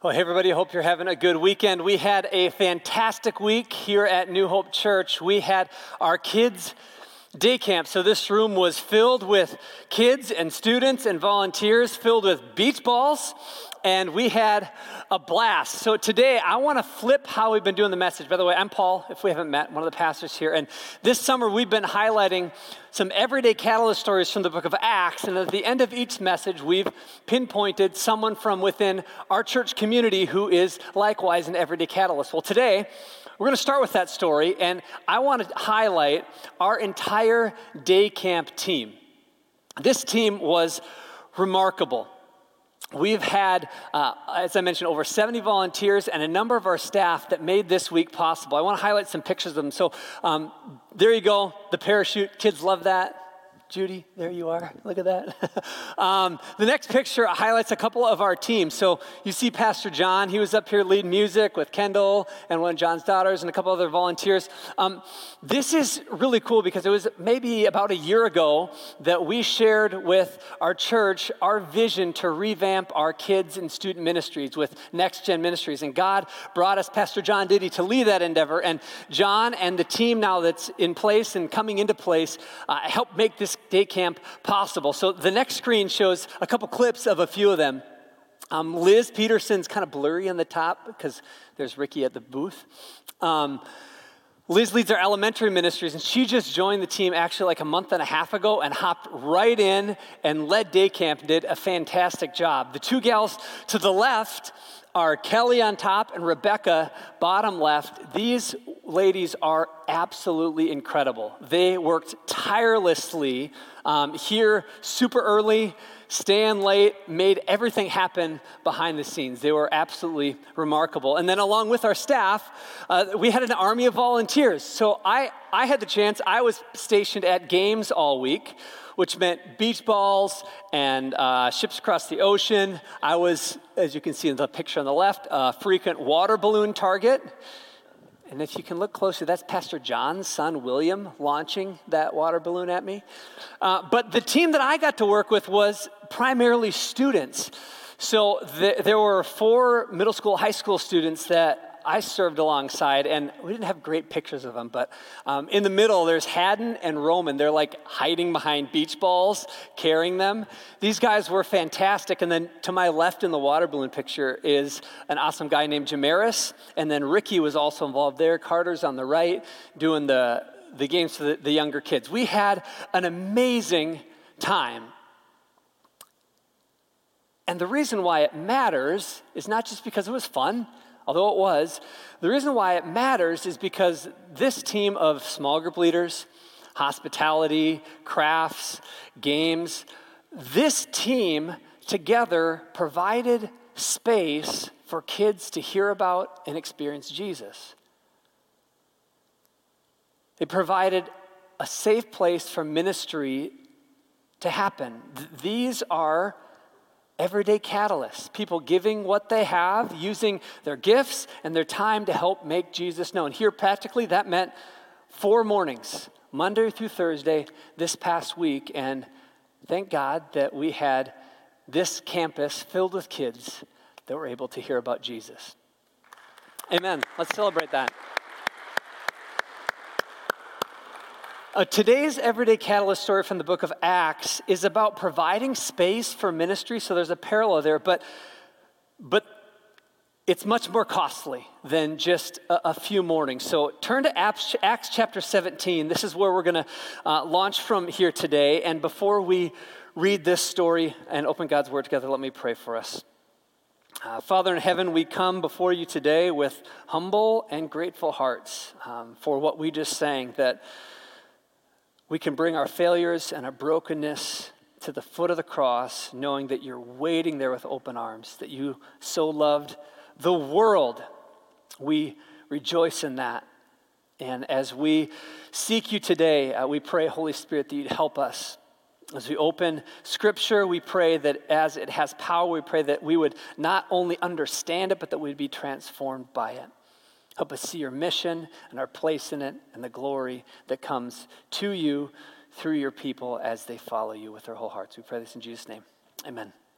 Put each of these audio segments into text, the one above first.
Well, hey everybody, hope you're having a good weekend. We had a fantastic week here at New Hope Church. We had our kids' day camp. So this room was filled with kids and students and volunteers, filled with beach balls, and we had a blast. So today I want to flip how we've been doing the message. By the way, I'm Paul, if we haven't met, one of the pastors here. And this summer we've been highlighting some everyday catalyst stories from the book of Acts. And at the end of each message, we've pinpointed someone from within our church community who is likewise an everyday catalyst. Well, today we're going to start with that story, and I want to highlight our entire day camp team. This team was remarkable. We've had, as I mentioned, over 70 volunteers and a number of our staff that made this week possible. I want to highlight some pictures of them. So there you go, the parachute. Kids love that. Judy, there you are. Look at that. The next picture highlights a couple of our teams. So you see Pastor John. He was up here leading music with Kendall and one of John's daughters and a couple other volunteers. This is really cool because it was maybe about a year ago that we shared with our church our vision to revamp our kids and student ministries with Next Gen Ministries. And God brought us Pastor John Diddy to lead that endeavor. And John and the team now that's in place and coming into place helped make this day camp possible. So the next screen shows a couple clips of a few of them. Liz Peterson's kind of blurry on the top because there's Ricky at the booth. Liz leads our elementary ministries, and she just joined the team actually like a month and a half ago and hopped right in and led day camp, did a fantastic job. The two gals to the left are Kelly on top and Rebecca bottom left. These ladies are absolutely incredible. They worked tirelessly here super early, staying late, made everything happen behind the scenes. They were absolutely remarkable. And then along with our staff, we had an army of volunteers. So I had the chance, I was stationed at games all week, which meant beach balls and ships across the ocean. I was, as you can see in the picture on the left, a frequent water balloon target. And if you can look closely, that's Pastor John's son, William, launching that water balloon at me. But the team that I got to work with was primarily students. So there were 4 middle school, high school students that I served alongside, and we didn't have great pictures of them, but in the middle, there's Haddon and Roman. They're like hiding behind beach balls, carrying them. These guys were fantastic, and then to my left in the water balloon picture is an awesome guy named Jamaris, and then Ricky was also involved there. Carter's on the right, doing the games for the younger kids. We had an amazing time. And the reason why it matters is not just because it was fun, although it was. The reason why it matters is because this team of small group leaders, hospitality, crafts, games, this team together provided space for kids to hear about and experience Jesus. They provided a safe place for ministry to happen. These are everyday catalysts, people giving what they have, using their gifts and their time to help make Jesus known. Here, practically, that meant 4 mornings, Monday through Thursday, this past week. And thank God that we had this campus filled with kids that were able to hear about Jesus. Amen. Let's celebrate that. Today's Everyday Catalyst story from the book of Acts is about providing space for ministry, so there's a parallel there, but it's much more costly than just a few mornings. So turn to Acts chapter 17. This is where we're going to launch from here today, and before we read this story and open God's Word together, let me pray for us. Father in heaven, we come before you today with humble and grateful hearts for what we just sang, that we can bring our failures and our brokenness to the foot of the cross, knowing that you're waiting there with open arms, that you so loved the world. We rejoice in that. And as we seek you today, we pray, Holy Spirit, that you'd help us. As we open Scripture, we pray that as it has power, we pray that we would not only understand it, but that we'd be transformed by it. Help us see your mission and our place in it and the glory that comes to you through your people as they follow you with their whole hearts. We pray this in Jesus' name. Amen.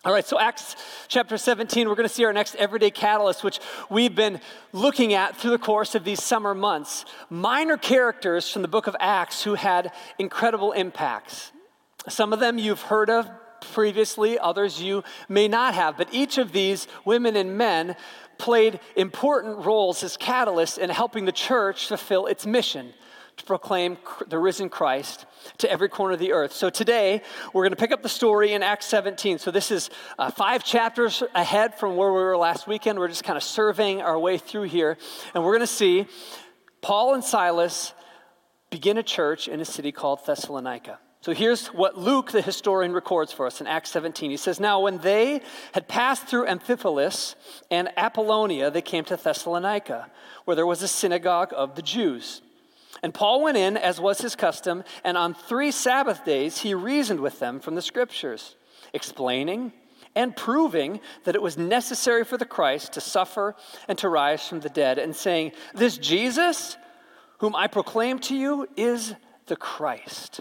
All right, so Acts chapter 17, we're going to see our next everyday catalyst, which we've been looking at through the course of these summer months. Minor characters from the book of Acts who had incredible impacts. Some of them you've heard of previously, others you may not have, but each of these women and men played important roles as catalysts in helping the church fulfill its mission to proclaim the risen Christ to every corner of the earth. So today, we're going to pick up the story in Acts 17. So this is 5 chapters ahead from where we were last weekend. We're just kind of surveying our way through here. And we're going to see Paul and Silas begin a church in a city called Thessalonica. So here's what Luke, the historian, records for us in Acts 17. He says, "Now when they had passed through Amphipolis and Apollonia, they came to Thessalonica, where there was a synagogue of the Jews. And Paul went in, as was his custom, and on 3 Sabbath days he reasoned with them from the Scriptures, explaining and proving that it was necessary for the Christ to suffer and to rise from the dead, and saying, 'This Jesus, whom I proclaim to you, is the Christ.'"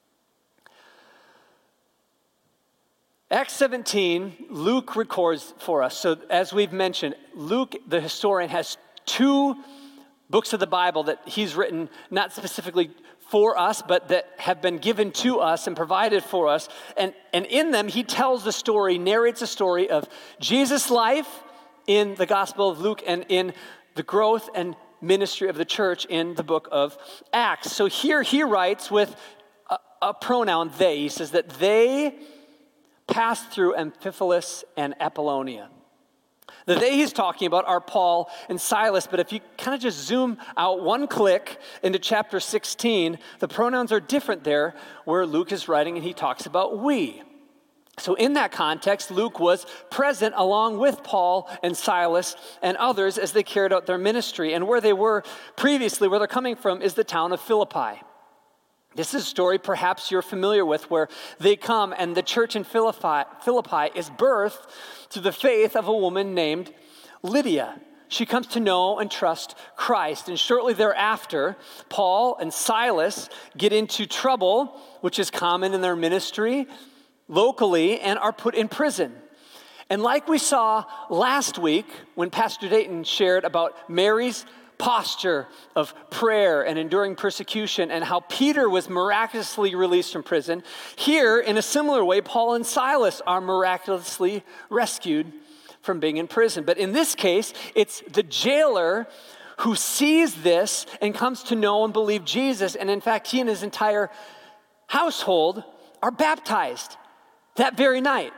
Acts 17, Luke records for us. So as we've mentioned, Luke, the historian, has 2 books of the Bible that he's written not specifically for us, but that have been given to us and provided for us. And in them, he tells the story, narrates the story of Jesus' life in the Gospel of Luke and in the growth and ministry of the church in the book of Acts. So here he writes with a pronoun they. He says that they passed through Amphipolis and Apollonia. The they he's talking about are Paul and Silas, but if you kind of just zoom out 1 click into chapter 16, the pronouns are different there where Luke is writing and he talks about we. So in that context, Luke was present along with Paul and Silas and others as they carried out their ministry. And where they were previously, where they're coming from, is the town of Philippi. This is a story perhaps you're familiar with where they come and the church in Philippi is birthed through the faith of a woman named Lydia. She comes to know and trust Christ. And shortly thereafter, Paul and Silas get into trouble, which is common in their ministry locally, and are put in prison. And like we saw last week when Pastor Dayton shared about Mary's posture of prayer and enduring persecution and how Peter was miraculously released from prison, here in a similar way, Paul and Silas are miraculously rescued from being in prison. But in this case, it's the jailer who sees this and comes to know and believe Jesus. And in fact, he and his entire household are baptized that very night.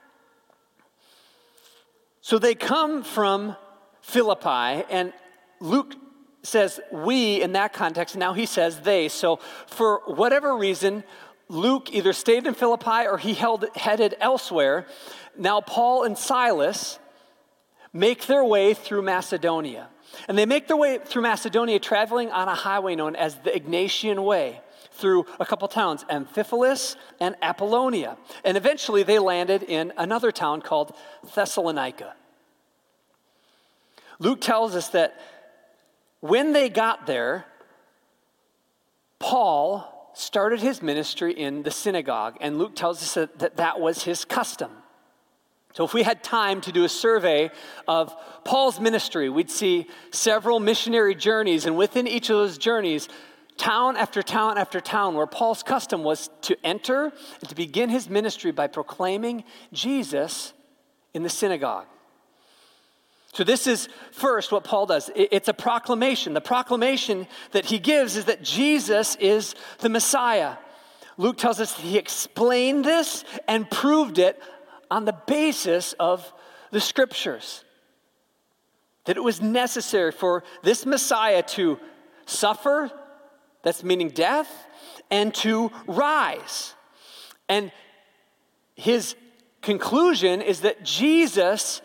So they come from Philippi, and Luke says we in that context, now he says they. So for whatever reason, Luke either stayed in Philippi or he headed elsewhere. Now Paul and Silas make their way through Macedonia. And they make their way through Macedonia traveling on a highway known as the Egnatian Way through a couple towns, Amphipolis and Apollonia. And eventually they landed in another town called Thessalonica. Luke tells us that when they got there, Paul started his ministry in the synagogue, and Luke tells us that was his custom. So if we had time to do a survey of Paul's ministry, we'd see several missionary journeys, and within each of those journeys, town after town after town, where Paul's custom was to enter and to begin his ministry by proclaiming Jesus in the synagogue. So this is first what Paul does. It's a proclamation. The proclamation that he gives is that Jesus is the Messiah. Luke tells us that he explained this and proved it on the basis of the Scriptures. That it was necessary for this Messiah to suffer, that's meaning death, and to rise. And his conclusion is that Jesus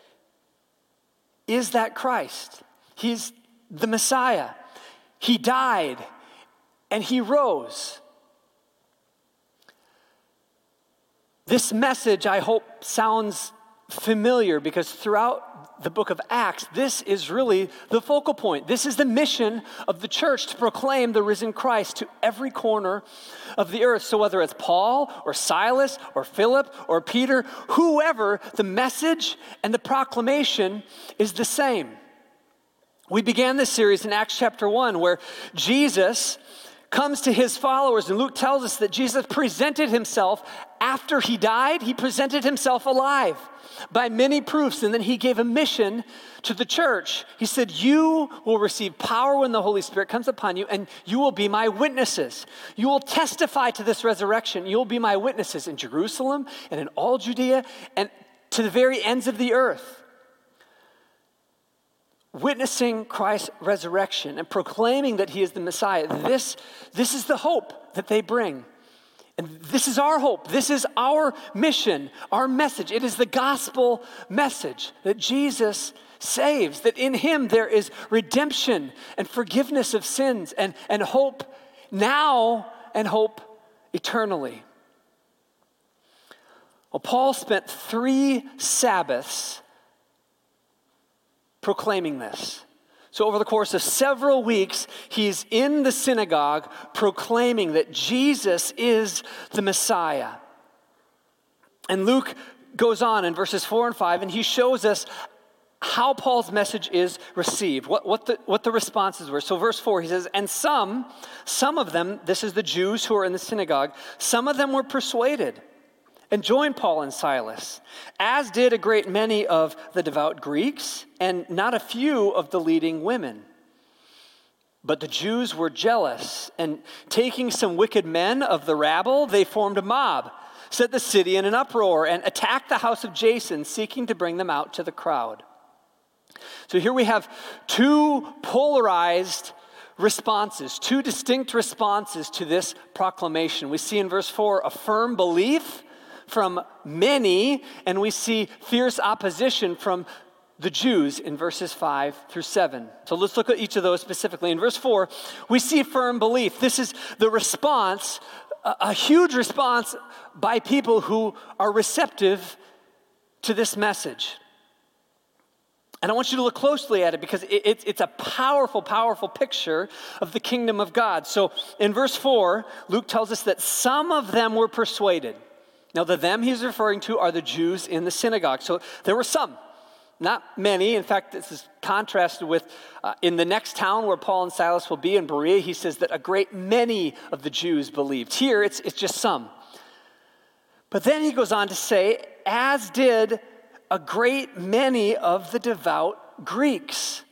is that Christ. He's the Messiah. He died and he rose. This message, I hope, sounds familiar because throughout the book of Acts, this is really the focal point. This is the mission of the church, to proclaim the risen Christ to every corner of the earth. So whether it's Paul or Silas or Philip or Peter, whoever, the message and the proclamation is the same. We began this series in Acts chapter 1 where Jesus comes to his followers, and Luke tells us that Jesus presented himself after he died. He presented himself alive by many proofs, and then he gave a mission to the church. He said, you will receive power when the Holy Spirit comes upon you, and you will be my witnesses. You will testify to this resurrection. You will be my witnesses in Jerusalem and in all Judea and to the very ends of the earth. Witnessing Christ's resurrection and proclaiming that he is the Messiah. This is the hope that they bring. And this is our hope. This is our mission, our message. It is the gospel message that Jesus saves, that in him there is redemption and forgiveness of sins and hope now and hope eternally. Well, Paul spent 3 Sabbaths proclaiming this. So over the course of several weeks, he's in the synagogue proclaiming that Jesus is the Messiah. And Luke goes on in verses 4 and 5, and he shows us how Paul's message is received, what the responses were. So verse 4, he says, and some of them, this is the Jews who are in the synagogue, some of them were persuaded and joined Paul and Silas, as did a great many of the devout Greeks, and not a few of the leading women. But the Jews were jealous, and taking some wicked men of the rabble, they formed a mob, set the city in an uproar, and attacked the house of Jason, seeking to bring them out to the crowd. So here we have 2 polarized responses, 2 distinct responses to this proclamation. We see in verse 4 a firm belief from many, and we see fierce opposition from the Jews in verses 5 through 7. So let's look at each of those specifically. In verse 4, we see firm belief. This is the response, a huge response by people who are receptive to this message. And I want you to look closely at it because it's a powerful, powerful picture of the kingdom of God. So in verse 4, Luke tells us that some of them were persuaded. Now, the them he's referring to are the Jews in the synagogue. So there were some, not many. In fact, this is contrasted with in the next town where Paul and Silas will be in Berea. He says that a great many of the Jews believed. Here, it's just some. But then he goes on to say, as did a great many of the devout Greeks.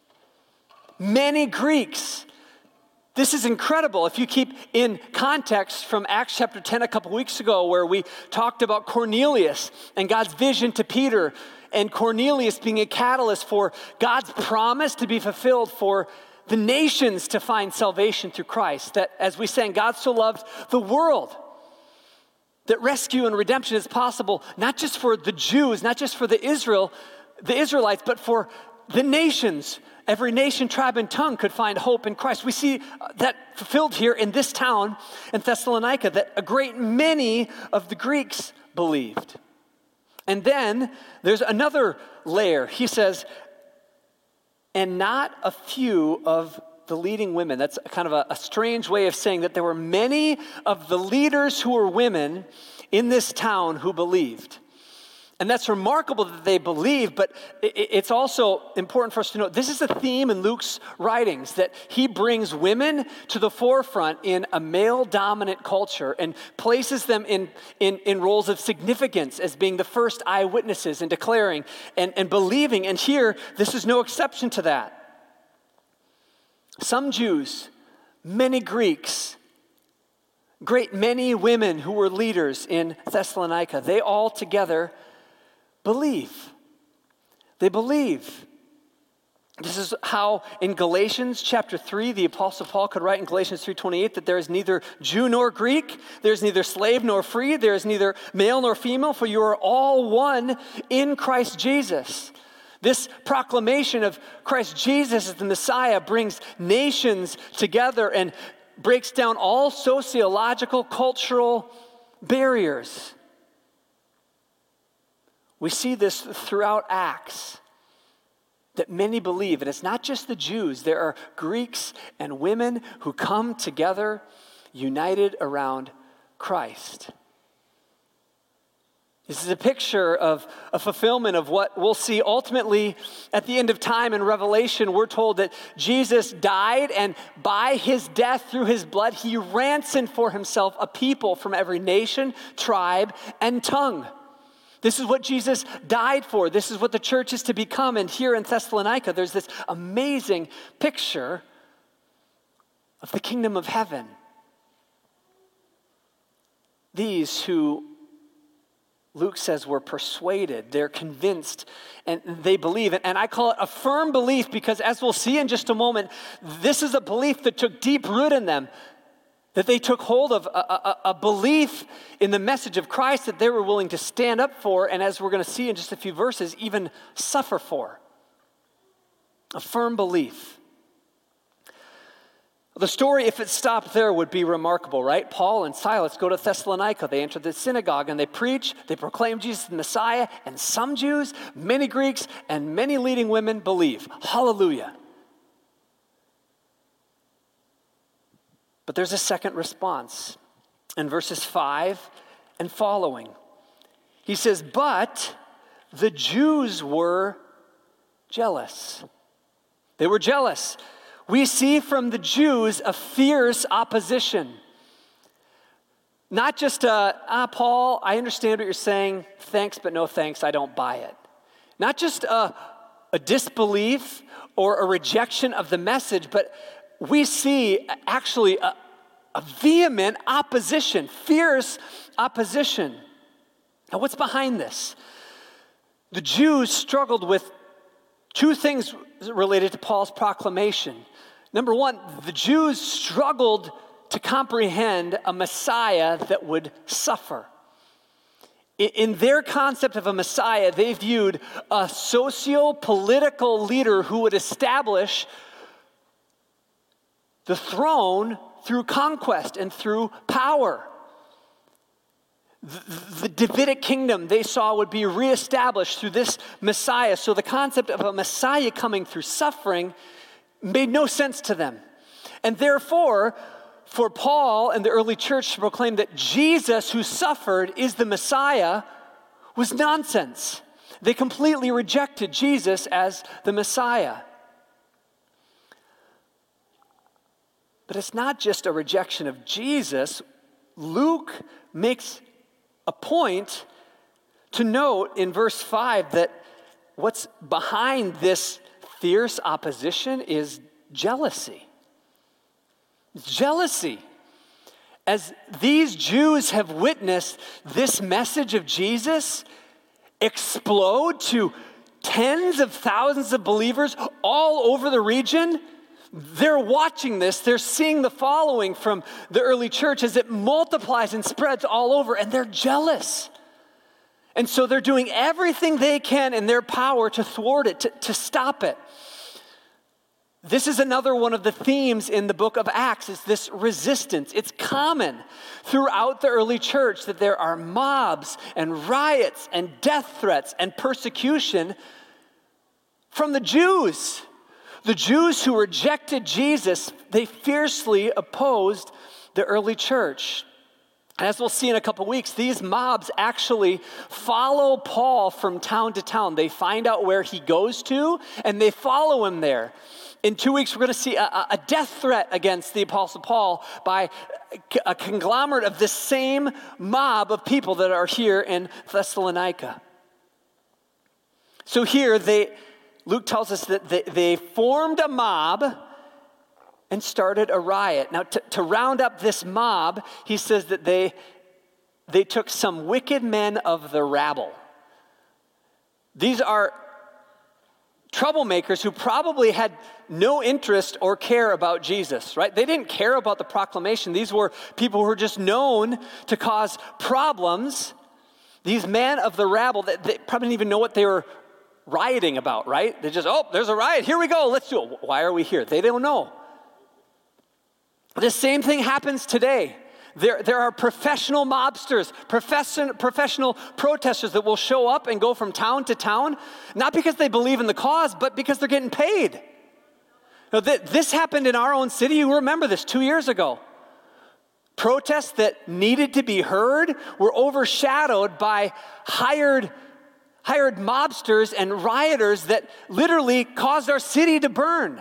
Many Greeks. This is incredible. If you keep in context from Acts chapter 10 a couple weeks ago where we talked about Cornelius and God's vision to Peter and Cornelius being a catalyst for God's promise to be fulfilled for the nations to find salvation through Christ. That as we sang, God so loved the world that rescue and redemption is possible not just for the Jews, not just for the Israelites, but for the nations. Every nation, tribe, and tongue could find hope in Christ. We see that fulfilled here in this town in Thessalonica, that a great many of the Greeks believed. And then there's another layer. He says, and not a few of the leading women. That's kind of a strange way of saying that there were many of the leaders who were women in this town who believed. And that's remarkable that they believe, but it's also important for us to know this is a theme in Luke's writings, that he brings women to the forefront in a male-dominant culture and places them in roles of significance as being the first eyewitnesses and declaring and believing. And here, this is no exception to that. Some Jews, many Greeks, great many women who were leaders in Thessalonica, they all together believe. They believe. This is how in Galatians chapter 3, the Apostle Paul could write in Galatians 3:28 that there is neither Jew nor Greek, there is neither slave nor free, there is neither male nor female, for you are all one in Christ Jesus. This proclamation of Christ Jesus as the Messiah brings nations together and breaks down all sociological, cultural barriers. We see this throughout Acts, that many believe. And it's not just the Jews. There are Greeks and women who come together united around Christ. This is a picture of a fulfillment of what we'll see ultimately at the end of time in Revelation. We're told that Jesus died, and by his death, through his blood, he ransomed for himself a people from every nation, tribe, and tongue. This is what Jesus died for. This is what the church is to become. And here in Thessalonica, there's this amazing picture of the kingdom of heaven. These who Luke says were persuaded, they're convinced, and they believe. And I call it a firm belief because, as we'll see in just a moment, this is a belief that took deep root in them, that they took hold of a belief in the message of Christ that they were willing to stand up for, and as we're going to see in just a few verses, even suffer for. A firm belief. The story, if it stopped there, would be remarkable, right? Paul and Silas go to Thessalonica. They enter the synagogue and they preach. They proclaim Jesus the Messiah. And some Jews, many Greeks, and many leading women believe. Hallelujah. But there's a second response in verses 5 and following. He says, but the Jews were jealous. They were jealous. We see from the Jews a fierce opposition. Not just Paul, I understand what you're saying. Thanks, but no thanks. I don't buy it. Not just a disbelief or a rejection of the message, but we see actually a vehement opposition, fierce opposition. Now, what's behind this? The Jews struggled with two things related to Paul's proclamation. Number one, the Jews struggled to comprehend a Messiah that would suffer. In their concept of a Messiah, they viewed a socio-political leader who would establish the throne through conquest and through power. The Davidic kingdom they saw would be reestablished through this Messiah. So the concept of a Messiah coming through suffering made no sense to them. And therefore, for Paul and the early church to proclaim that Jesus who suffered is the Messiah was nonsense. They completely rejected Jesus as the Messiah. But it's not just a rejection of Jesus. Luke makes a point to note in verse 5 that what's behind this fierce opposition is jealousy. It's jealousy. As these Jews have witnessed this message of Jesus explode to tens of thousands of believers all over the region, they're watching this, they're seeing the following from the early church as it multiplies and spreads all over, and they're jealous. And so they're doing everything they can in their power to thwart it, to stop it. This is another one of the themes in the book of Acts, is this resistance. It's common throughout the early church that there are mobs and riots and death threats and persecution from the Jews. The Jews who rejected Jesus, they fiercely opposed the early church. And as we'll see in a couple weeks, these mobs actually follow Paul from town to town. They find out where he goes to, and they follow him there. In 2 weeks, we're going to see a death threat against the Apostle Paul by a conglomerate of this same mob of people that are here in Thessalonica. So here, Luke tells us that they formed a mob and started a riot. Now, to round up this mob, he says that they took some wicked men of the rabble. These are troublemakers who probably had no interest or care about Jesus, right? They didn't care about the proclamation. These were people who were just known to cause problems. These men of the rabble, they probably didn't even know what they were rioting about, right? They just, there's a riot. Here we go. Let's do it. Why are we here? They don't know. The same thing happens today. There are professional mobsters, professional protesters that will show up and go from town to town, not because they believe in the cause, but because they're getting paid. Now, this happened in our own city. You remember this 2 years ago. Protests that needed to be heard were overshadowed by hired mobsters and rioters that literally caused our city to burn.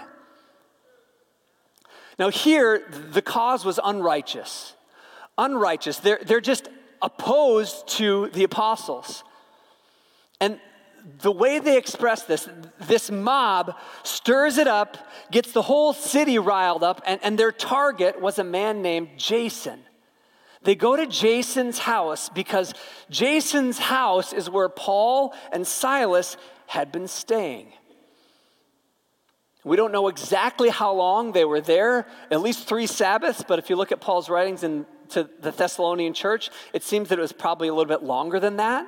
Now here, the cause was unrighteous. They're just opposed to the apostles. And the way they express this mob stirs it up, gets the whole city riled up, and their target was a man named Jason. They go to Jason's house because Jason's house is where Paul and Silas had been staying. We don't know exactly how long they were there, at least 3 Sabbaths, but if you look at Paul's writings to the Thessalonian church, it seems that it was probably a little bit longer than that.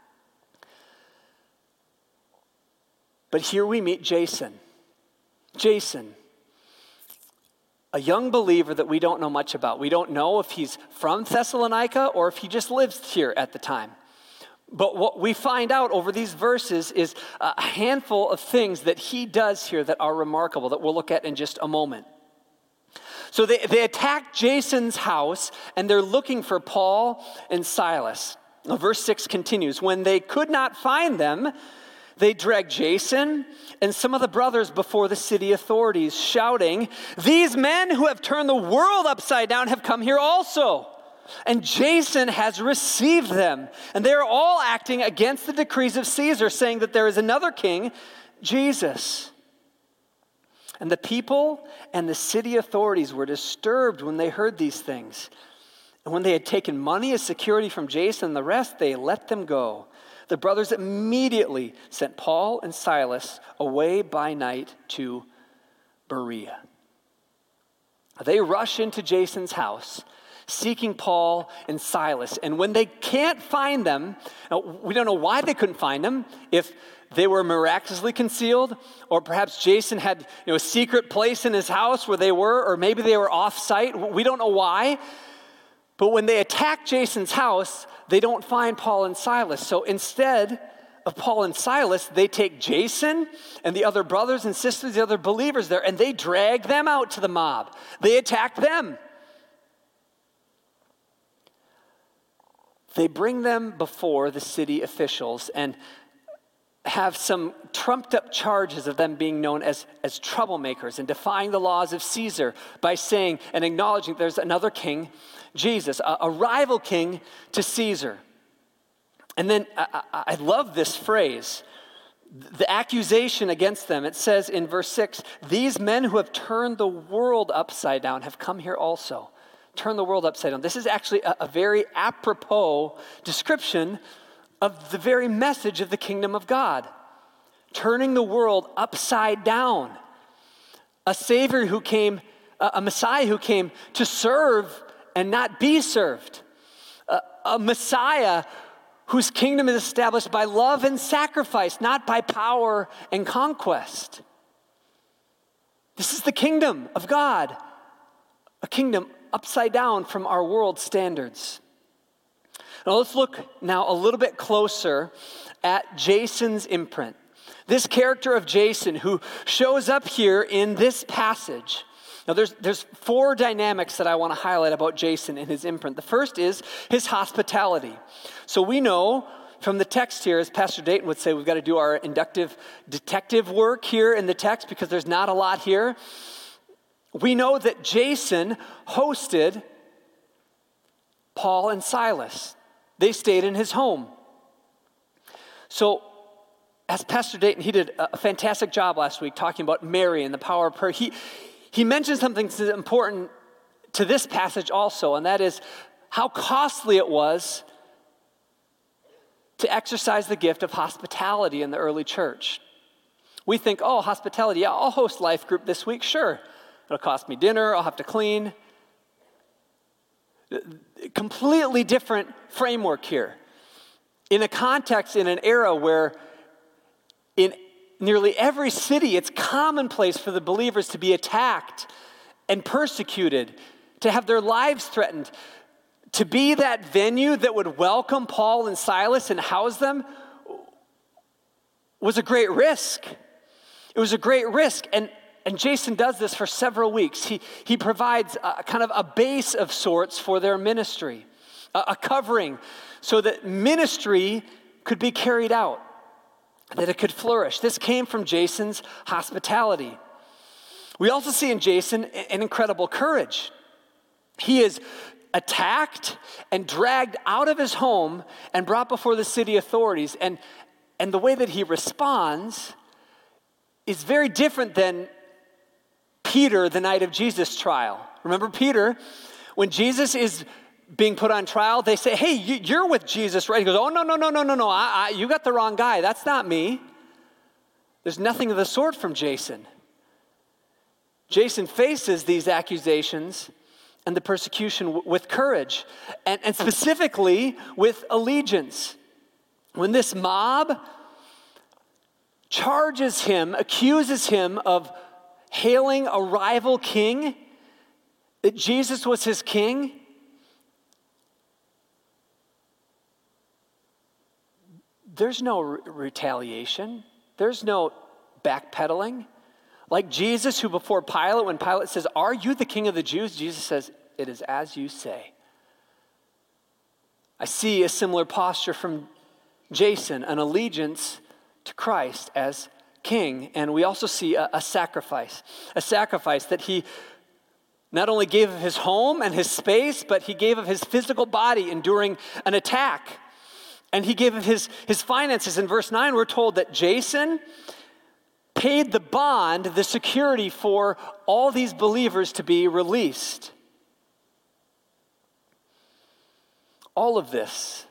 But here we meet Jason. Jason, a young believer that we don't know much about. We don't know if he's from Thessalonica or if he just lives here at the time. But what we find out over these verses is a handful of things that he does here that are remarkable, that we'll look at in just a moment. So they attack Jason's house, and they're looking for Paul and Silas. Now, verse 6 continues. When they could not find them, they dragged Jason and some of the brothers before the city authorities, shouting, "These men who have turned the world upside down have come here also. And Jason has received them. And they are all acting against the decrees of Caesar, saying that there is another king, Jesus." And the people and the city authorities were disturbed when they heard these things. And when they had taken money as security from Jason and the rest, they let them go. The brothers immediately sent Paul and Silas away by night to Berea. They rush into Jason's house, seeking Paul and Silas. And when they can't find them, we don't know why they couldn't find them, if they were miraculously concealed, or perhaps Jason had a secret place in his house where they were, or maybe they were off-site. We don't know why. But when they attack Jason's house, they don't find Paul and Silas. So instead of Paul and Silas, they take Jason and the other brothers and sisters, the other believers there, and they drag them out to the mob. They attack them. They bring them before the city officials and have some trumped up charges of them being known as troublemakers and defying the laws of Caesar by saying and acknowledging there's another king, Jesus, a rival king to Caesar. And then I love this phrase, the accusation against them. It says in verse 6, "These men who have turned the world upside down have come here also." Turn the world upside down. This is actually a very apropos description of the very message of the kingdom of God. Turning the world upside down. A Savior who came, a Messiah who came to serve and not be served. A Messiah whose kingdom is established by love and sacrifice, not by power and conquest. This is the kingdom of God. A kingdom upside down from our world standards. Now let's look now a little bit closer at Jason's imprint. This character of Jason who shows up here in this passage. Now there's 4 dynamics that I want to highlight about Jason and his imprint. The first is his hospitality. So we know from the text here, as Pastor Dayton would say, we've got to do our inductive detective work here in the text because there's not a lot here. We know that Jason hosted Paul and Silas. They stayed in his home. So, as Pastor Dayton, he did a fantastic job last week talking about Mary and the power of prayer. He mentioned something that's important to this passage also, and that is how costly it was to exercise the gift of hospitality in the early church. We think, oh, hospitality, yeah, I'll host life group this week, sure. It'll cost me dinner, I'll have to clean. Completely different framework here. In a context, in an era where in nearly every city, it's commonplace for the believers to be attacked and persecuted, to have their lives threatened. to be that venue that would welcome Paul and Silas and house them was a great risk. It was a great risk. And Jason does this for several weeks. He provides a kind of a base of sorts for their ministry, a covering, so that ministry could be carried out, that it could flourish. This came from Jason's hospitality. We also see in Jason an incredible courage. He is attacked and dragged out of his home and brought before the city authorities. And the way that he responds is very different than Peter the night of Jesus' trial. Remember Peter? When Jesus is being put on trial, they say, hey, you're with Jesus, right? He goes, oh, no, you got the wrong guy. That's not me. There's nothing of the sort from Jason. Jason faces these accusations and the persecution with courage, and specifically with allegiance. When this mob charges him, accuses him of hailing a rival king, that Jesus was his king, there's no retaliation. There's no backpedaling. Like Jesus, who before Pilate, when Pilate says, are you the king of the Jews? Jesus says, it is as you say. I see a similar posture from Jason, an allegiance to Christ as king. And we also see a sacrifice that he not only gave of his home and his space, but he gave of his physical body enduring an attack. And he gave of his finances. In verse 9, we're told that Jason paid the bond, the security for all these believers to be released. All of this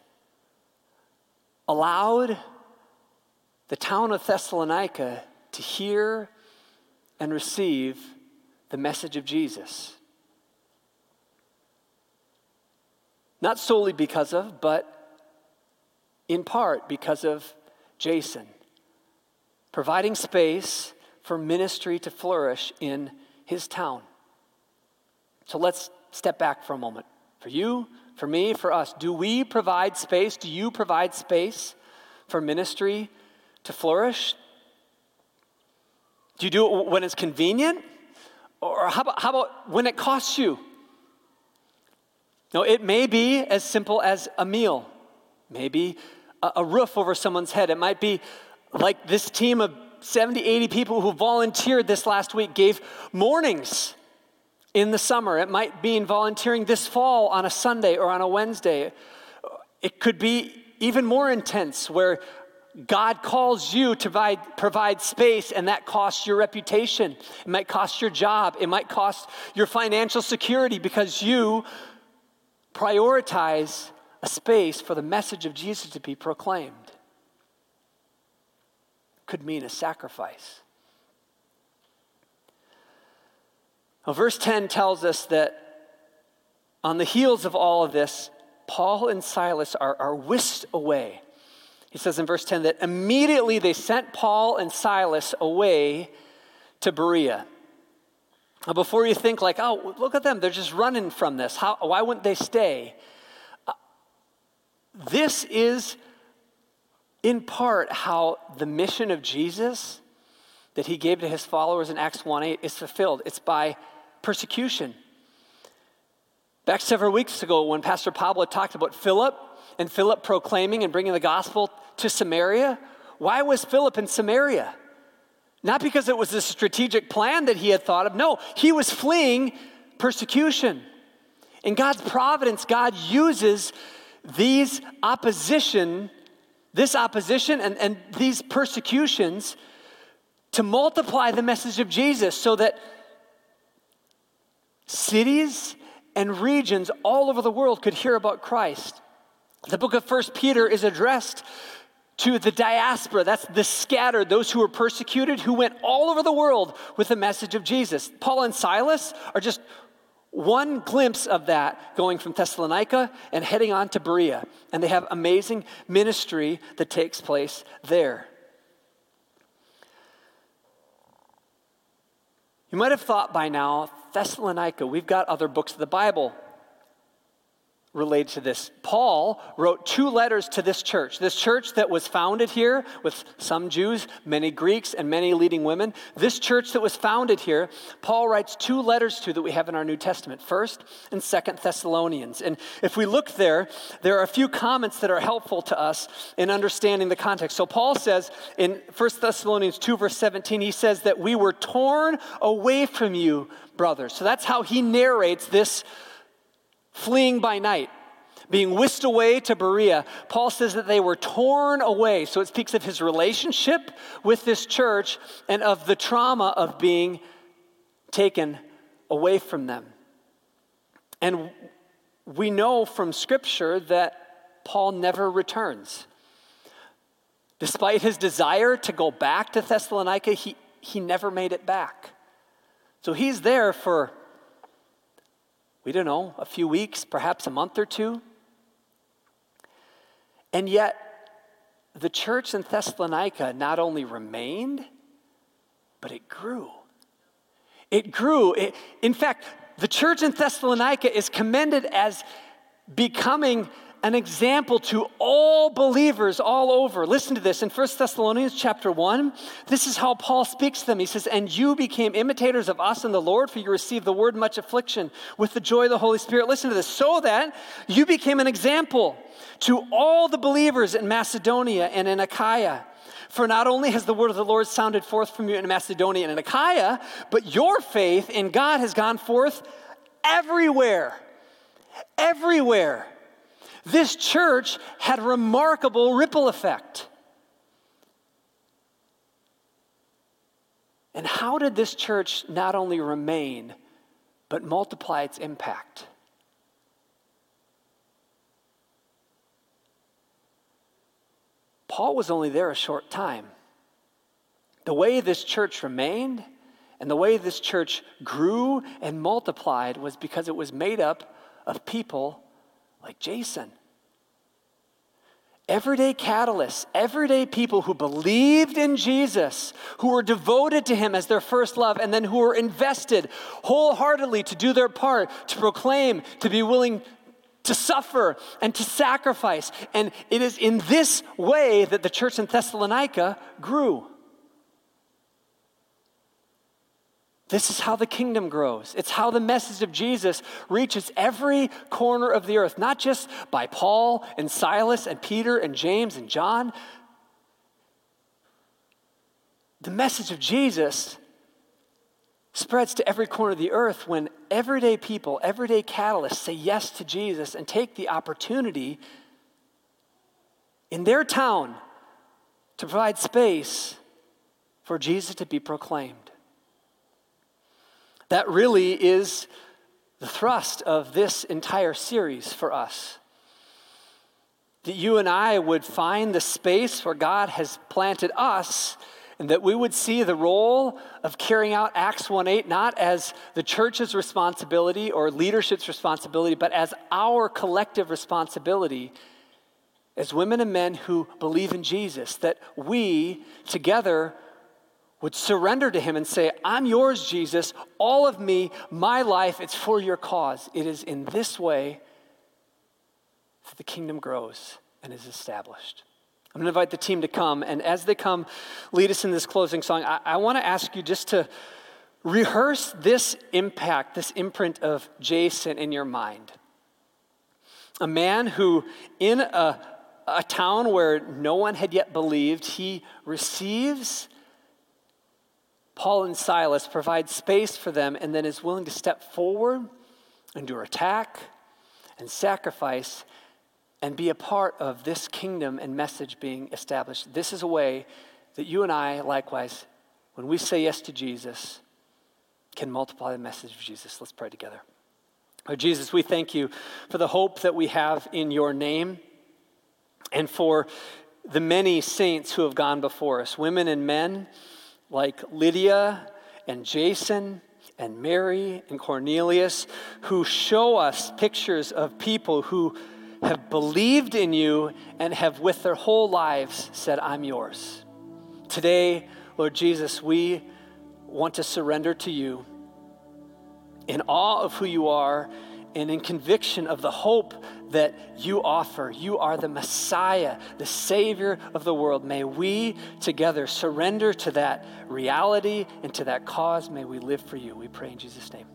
allowed the town of Thessalonica to hear and receive the message of Jesus. Not solely because of, but in part because of Jason, providing space for ministry to flourish in his town. So let's step back for a moment. For you, for me, for us, do we provide space? Do you provide space for ministry to flourish? Do you do it when it's convenient? Or how about when it costs you? No, it may be as simple as a meal, maybe a roof over someone's head. It might be like this team of 70, 80 people who volunteered this last week gave mornings in the summer. It might be volunteering this fall on a Sunday or on a Wednesday. It could be even more intense where God calls you to provide space, and that costs your reputation. It might cost your job. It might cost your financial security because you prioritize a space for the message of Jesus to be proclaimed. Could mean a sacrifice. Well, verse 10 tells us that on the heels of all of this, Paul and Silas are whisked away. He says in verse 10 that immediately they sent Paul and Silas away to Berea. Now, before you think like, oh, look at them, they're just running from this. Why wouldn't they stay? This is in part how the mission of Jesus that he gave to his followers in Acts 1:8 is fulfilled. It's by persecution. Back several weeks ago when Pastor Pablo talked about Philip and Philip proclaiming and bringing the gospel to Samaria, why was Philip in Samaria? Not because it was a strategic plan that he had thought of. No, he was fleeing persecution. In God's providence, God uses this opposition and these persecutions to multiply the message of Jesus so that cities and regions all over the world could hear about Christ. The book of 1 Peter is addressed to the diaspora, that's the scattered, those who were persecuted, who went all over the world with the message of Jesus. Paul and Silas are just one glimpse of that, going from Thessalonica and heading on to Berea. And they have amazing ministry that takes place there. You might have thought by now, Thessalonica, we've got other books of the Bible. related to this. Paul wrote 2 letters to this church that was founded here with some Jews, many Greeks, and many leading women. This church that was founded here, Paul writes 2 letters to that we have in our New Testament, 1st and 2nd Thessalonians. And if we look there are a few comments that are helpful to us in understanding the context. So Paul says in 1 Thessalonians 2, verse 17, he says that we were torn away from you, brothers. So that's how he narrates this fleeing by night, being whisked away to Berea. Paul says that they were torn away. So it speaks of his relationship with this church and of the trauma of being taken away from them. And we know from Scripture that Paul never returns. Despite his desire to go back to Thessalonica, he never made it back. So he's there for, we don't know, a few weeks, perhaps a month or 2. And yet, the church in Thessalonica not only remained, but it grew. It grew. In fact, the church in Thessalonica is commended as becoming an example to all believers all over. Listen to this. In 1 Thessalonians chapter 1, this is how Paul speaks to them. He says, "And you became imitators of us in the Lord, for you received the word in much affliction with the joy of the Holy Spirit." Listen to this. "So that you became an example to all the believers in Macedonia and in Achaia. For not only has the word of the Lord sounded forth from you in Macedonia and in Achaia, but your faith in God has gone forth everywhere." Everywhere. This church had remarkable ripple effect. And how did this church not only remain, but multiply its impact? Paul was only there a short time. The way this church remained and the way this church grew and multiplied was because it was made up of people like Jason. Everyday catalysts, everyday people who believed in Jesus, who were devoted to him as their first love, and then who were invested wholeheartedly to do their part, to proclaim, to be willing to suffer and to sacrifice. And it is in this way that the church in Thessalonica grew. This is how the kingdom grows. It's how the message of Jesus reaches every corner of the earth, not just by Paul and Silas and Peter and James and John. The message of Jesus spreads to every corner of the earth when everyday people, everyday catalysts say yes to Jesus and take the opportunity in their town to provide space for Jesus to be proclaimed. That really is the thrust of this entire series for us. That you and I would find the space where God has planted us, and that we would see the role of carrying out Acts 1:8 not as the church's responsibility or leadership's responsibility, but as our collective responsibility as women and men who believe in Jesus, that we together would surrender to him and say, "I'm yours, Jesus, all of me, my life, it's for your cause." It is in this way that the kingdom grows and is established. I'm going to invite the team to come, and as they come lead us in this closing song, I want to ask you just to rehearse this impact, this imprint of Jason in your mind. A man who, in a town where no one had yet believed, he receives Paul and Silas, provides space for them, and then is willing to step forward, endure attack, and sacrifice, and be a part of this kingdom and message being established. This is a way that you and I, likewise, when we say yes to Jesus, can multiply the message of Jesus. Let's pray together. Oh, Jesus, we thank you for the hope that we have in your name and for the many saints who have gone before us, women and men like Lydia and Jason and Mary and Cornelius, who show us pictures of people who have believed in you and have with their whole lives said, "I'm yours." Today, Lord Jesus, we want to surrender to you in awe of who you are and in conviction of the hope that you offer. You are the Messiah, the Savior of the world. May we together surrender to that reality and to that cause. May we live for you. We pray in Jesus' name.